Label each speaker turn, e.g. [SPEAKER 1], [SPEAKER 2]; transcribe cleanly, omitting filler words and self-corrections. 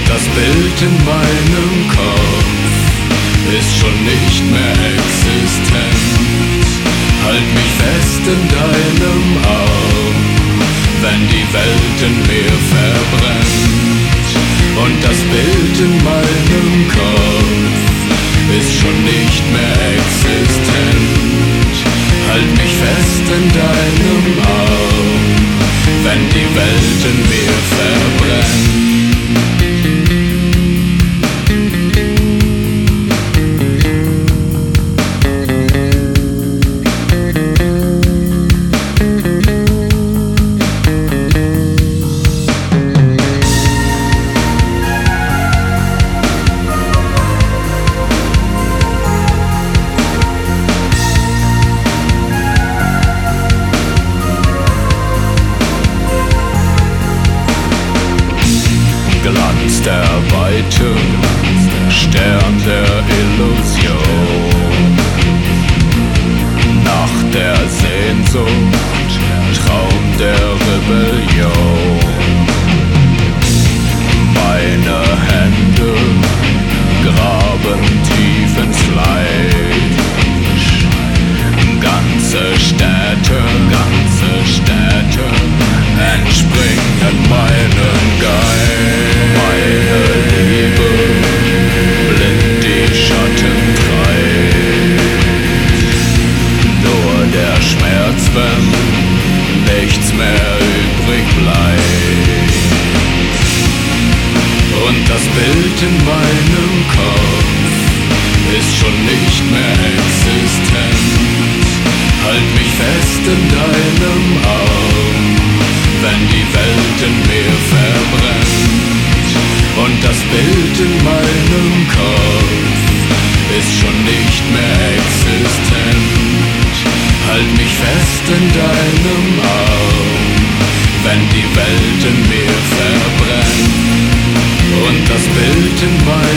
[SPEAKER 1] Das Bild in meinem Kopf ist schon nicht mehr existent. Halt mich fest in deinem Arm, wenn die Welt in mir verbrennt. Und das Bild in meinem Kopf ist schon nicht mehr existent. Halt mich fest in deinem Arm, wenn die Welt in mir verbrennt. Glanz der Weite, Stern der Illusion, Nacht der Sehnsucht, Traum der Rebellion. Meine Hände graben tief ins Fleisch. Ganze Städte entspringen meinem Geist. Meine Liebe blind die Schatten treibt. Nur der Schmerz, wenn nichts mehr übrig bleibt. Und das Bild in meinem Kopf ist schon nicht mehr existent. Halt mich fest in deinem Arm, wenn die Welt in mir verbrennt. Und das Bild in meinem Kopf ist schon nicht mehr existent. Halt mich fest in deinem Arm, wenn die Welt in mir verbrennt. Und das Bild in meinem